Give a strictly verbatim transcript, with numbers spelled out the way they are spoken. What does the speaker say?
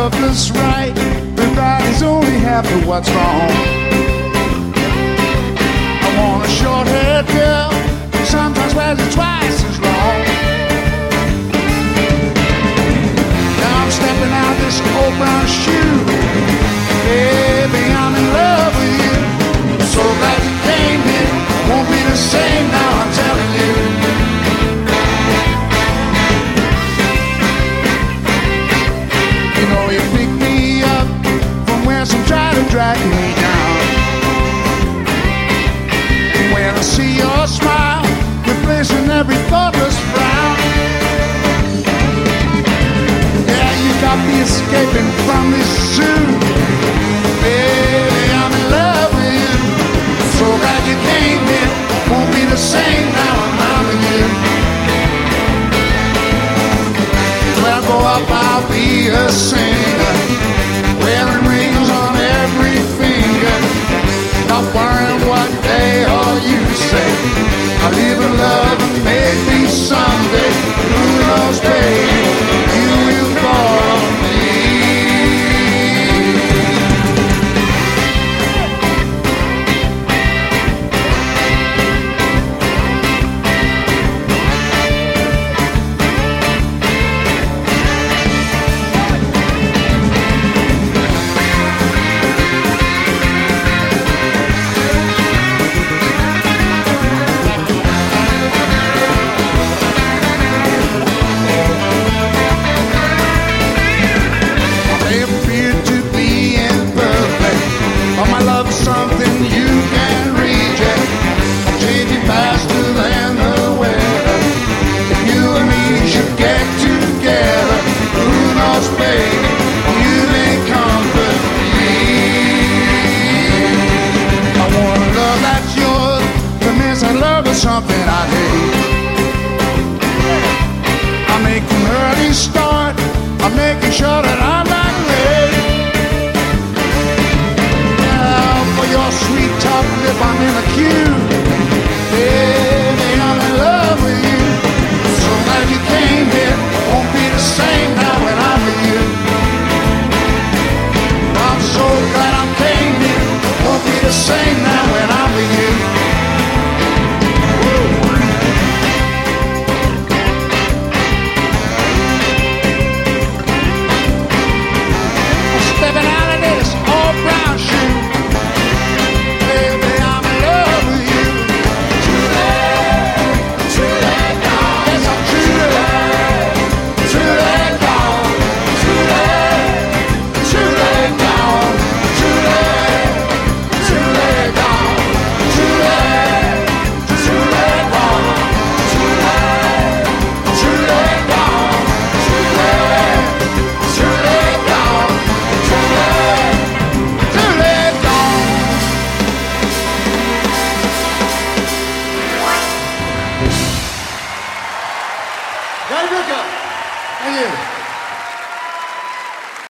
love is right, but right is only half of what's wrong. I want a short-haired girl, sometimes wears it twice as long. Now I'm stepping out this old brown shoe. Baby, I'm in love with you. So glad you came here. Won't be the same now, I'm telling you. You know you pick me up from where some try to drag me down. When I see your smile, replacing every thoughtless frown. Yeah, you got me escaping from this zoo. Baby, I'm in love with you. So glad you came here. Won't be the same now I'm loving you. When I grow up, I'll be a singer, wearing rings on every finger, not worrying what they or you say. I live in love and maybe someday, who knows, baby, you will fall on me. Something you can reject. I'm changing faster than the weather. If you and me should get together, who knows, baby, you may comfort me. I want a love that's yours. To miss a love is something I hate. I'm making early start. I'm making sure that